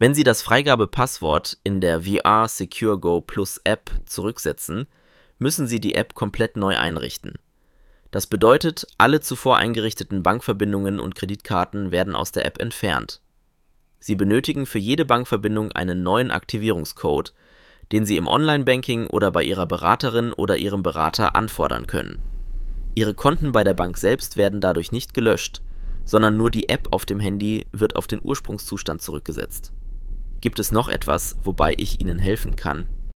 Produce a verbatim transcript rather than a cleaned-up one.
Wenn Sie das Freigabepasswort in der V R Secure Go Plus App zurücksetzen, müssen Sie die App komplett neu einrichten. Das bedeutet, alle zuvor eingerichteten Bankverbindungen und Kreditkarten werden aus der App entfernt. Sie benötigen für jede Bankverbindung einen neuen Aktivierungscode, den Sie im Online-Banking oder bei Ihrer Beraterin oder Ihrem Berater anfordern können. Ihre Konten bei der Bank selbst werden dadurch nicht gelöscht, sondern nur die App auf dem Handy wird auf den Ursprungszustand zurückgesetzt. Gibt es noch etwas, wobei ich Ihnen helfen kann?